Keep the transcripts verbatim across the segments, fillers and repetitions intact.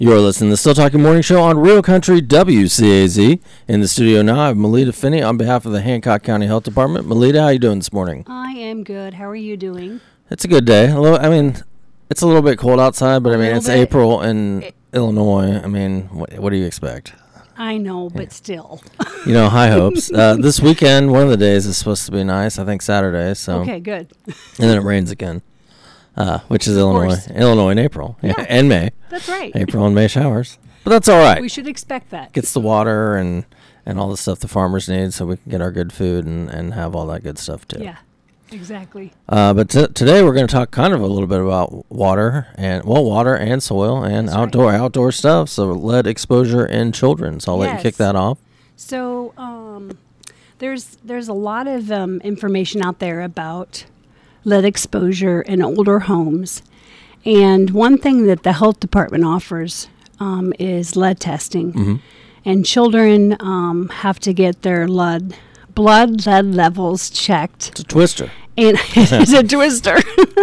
You're listening to the Still Talking Morning Show on Real Country W C A Z. In the studio now, I have Melita Finney on behalf of the Hancock County Health Department. Melita, how are you doing this morning? I am good. How are you doing? It's a good day. A little, I mean, it's a little bit cold outside, but A I mean, it's bit. April in It- Illinois. I mean, what, what do you expect? I know, but still. You know, high hopes. Uh, this weekend, one of the days is supposed to be nice. I think Saturday. So, Okay, good. and then it rains again, uh, which is Of Illinois. course. Illinois in April, yeah, Yeah. and May. That's right. April and May showers, but that's all right. We should expect that. Gets the water and and all the stuff the farmers need, so we can get our good food and and have all that good stuff too. Yeah, exactly. Uh, but t- today we're going to talk kind of a little bit about water and well, water and soil and That's right. outdoor outdoor stuff. So lead exposure in children. So I'll let you Yes. kick that off. So um, there's there's a lot of um, information out there about lead exposure in older homes, and one thing that the health department offers um, is lead testing, Mm-hmm. and children um, have to get their lead blood lead levels checked. It's a twister. And it's a twister.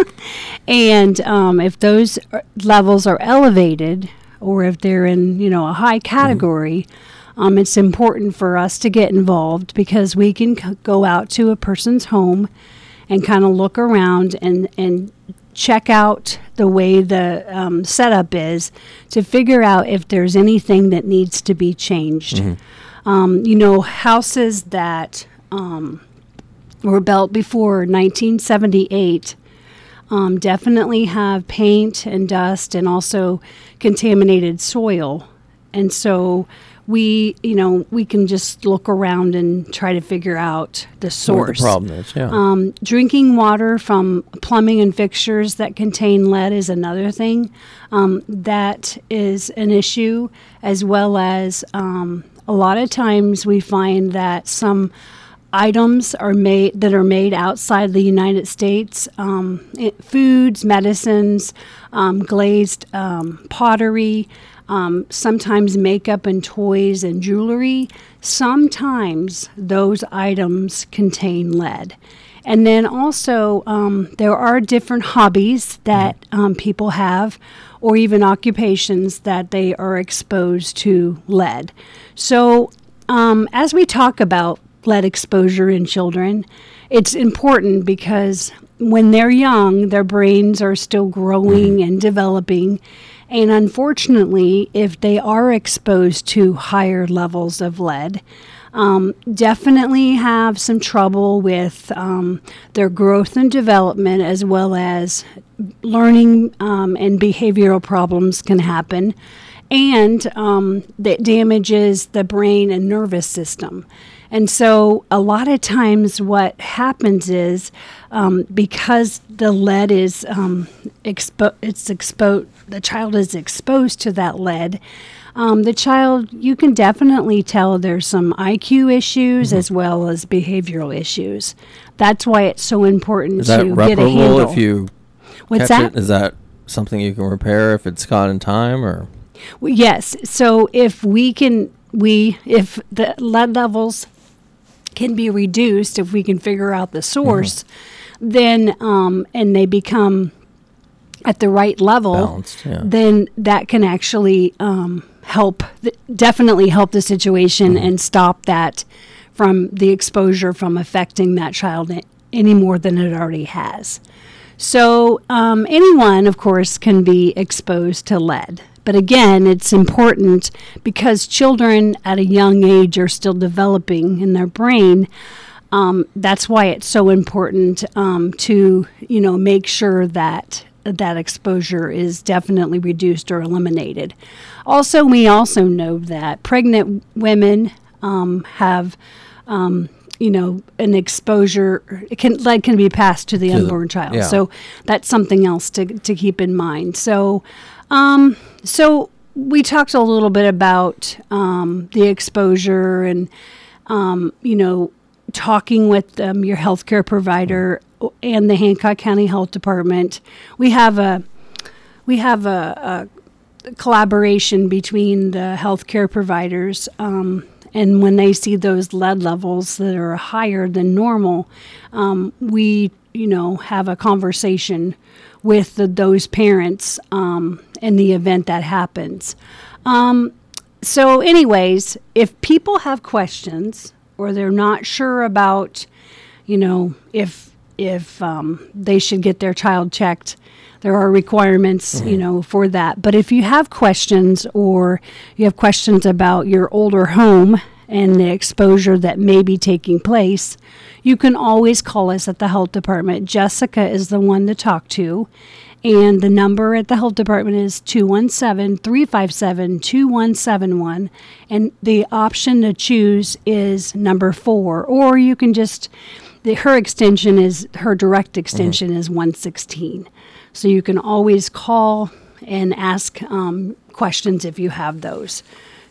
And um, if those are- levels are elevated, or if they're in, you know, a high category, um, it's important for us to get involved, because we can c- go out to a person's home and kind of look around and, and check out the way the um, setup is to figure out if there's anything that needs to be changed. Um, you know, houses that um, were built before nineteen seventy-eight um, definitely have paint and dust and also contaminated soil. And so we, you know, we can just look around and try to figure out the What source. the problem is, yeah. Um, drinking water from plumbing and fixtures that contain lead is another thing. Um, that is an issue, as well as um, a lot of times we find that some items are made that are made outside the United States, um, it, foods, medicines, um, glazed um, pottery, um, sometimes makeup and toys and jewelry. Sometimes those items contain lead. And then also, um, there are different hobbies that um, people have, or even occupations that they are exposed to lead. So, um, as we talk about lead exposure in children, it's important because when they're young, their brains are still growing and developing. And unfortunately, if they are exposed to higher levels of lead, um, definitely have some trouble with um, their growth and development, as well as learning um, and behavioral problems can happen. And um, that damages the brain and nervous system. And so a lot of times what happens is um, because the lead is um, expo- it's exposed, the child is exposed to that lead, um, the child, you can definitely tell there's some I Q issues as well as behavioral issues. That's why it's so important Is that to get a reparable handle. if you What's catch that? it? Is that something you can repair if it's caught in time, or? Well, yes. So if we can, we if the lead levels can be reduced, if we can figure out the source, Mm-hmm. then um, and they become at the right level, Balanced, yeah. then that can actually um, help, th- definitely help the situation Mm-hmm. and stop that from the exposure from affecting that child a- any more than it already has. So um, anyone, of course, can be exposed to lead. But again, it's important because children at a young age are still developing in their brain. Um, that's why it's so important um, to, you know, make sure that that exposure is definitely reduced or eliminated. Also, we also know that pregnant women um, have, um, you know, an exposure, it can, lead can be passed to the To the- unborn child. yeah. So that's something else to, to keep in mind. So, um, so we talked a little bit about um, the exposure and, um, you know, talking with um, your healthcare provider and the Hancock County Health Department. We have a we have a, a collaboration between the healthcare providers, um, and when they see those lead levels that are higher than normal, um, we you know have a conversation with the, those parents um, in the event that happens. Um, so anyways, if people have questions or they're not sure about, you know, if if um, they should get their child checked, there are requirements, mm-hmm. you know, for that. But if you have questions or you have questions about your older home and the exposure that may be taking place, you can always call us at the health department. Jessica is the one to talk to. And the number at the health department is two one seven, three five seven, two one seven one. And the option to choose is number four. Or you can just, the, her extension is, her direct extension mm-hmm. is one sixteen. So you can always call and ask um, questions if you have those.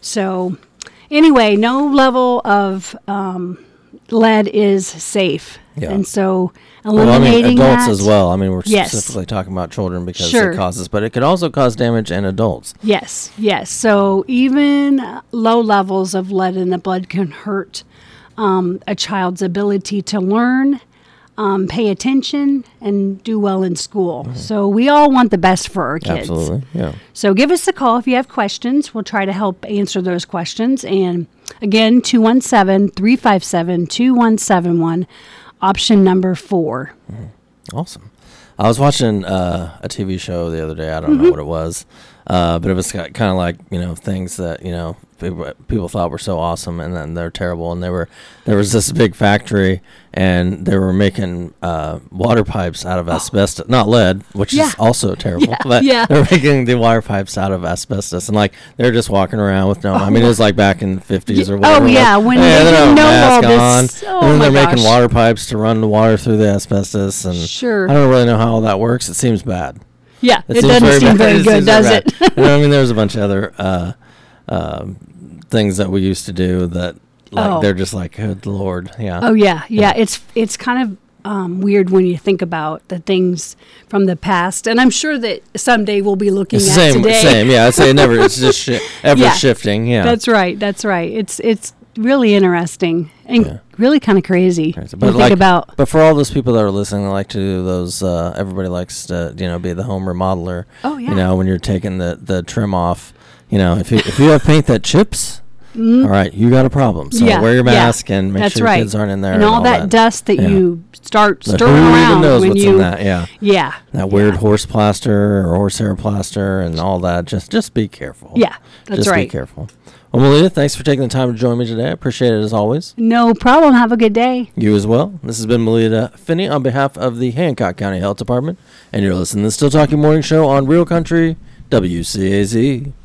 So anyway, no level of um, lead is safe. Yeah. And so eliminating well, I mean, adults that, as well. I mean, we're yes. specifically talking about children because sure. it causes, but it could also cause damage in adults. Yes, yes. So even low levels of lead in the blood can hurt um, a child's ability to learn, Um, pay attention, and do well in school. Mm-hmm. So we all want the best for our kids. Absolutely, yeah. So give us a call if you have questions. We'll try to help answer those questions. And again, two one seven, three five seven, two one seven one, option number four. Mm-hmm. Awesome. I was watching uh, a T V show the other day. I don't mm-hmm. know what it was, uh, but it was kind of like, you know, things that, you know, people, people thought were so awesome and then they're terrible. And they were, there was this big factory and they were making uh, water pipes out of asbestos, oh. not lead, which yeah. is also terrible, yeah. but yeah. they're making the water pipes out of asbestos. And like, they're just walking around with no, oh. I mean, it was like back in the fifties or whatever. Oh yeah, like, when hey, they didn't know all on. this. Oh, and then my they're gosh. making water pipes to run the water through the asbestos. And sure. I don't really know how all that works. It seems bad. Yeah, it, it doesn't very seem bad. very it good, does it? you know, I mean, there's a bunch of other uh, uh, things that we used to do that, like, oh. they're just like, good Lord, yeah. Oh yeah, yeah. yeah. It's it's kind of um, weird when you think about the things from the past, and I'm sure that someday we'll be looking it's at same, today. Same, yeah. I'd say never. It's just shi- ever yeah. shifting. Yeah, that's right. That's right. It's it's really interesting and yeah. really kind of crazy. crazy. To But think like, about. but for all those people that are listening, that like to do those. Uh, everybody likes to, you know, be the home remodeler. Oh yeah. You know, when you're taking the, the trim off, you know, if you if you have paint that chips. Mm. All right, you got a problem. So yeah, wear your mask yeah, and make that's sure right. your kids aren't in there. And, and all, all that, that dust that yeah. you start but stirring who around even knows when what's you, in that? Yeah, yeah, that weird yeah. horse plaster or horsehair plaster and all that. Just, just be careful. Yeah, that's just right. Just be careful. Well, Melita, thanks for taking the time to join me today. I appreciate it as always. No problem. Have a good day. You as well. This has been Melita Finney on behalf of the Hancock County Health Department, and you're listening to the Still Talking Morning Show on Real Country W C A Z.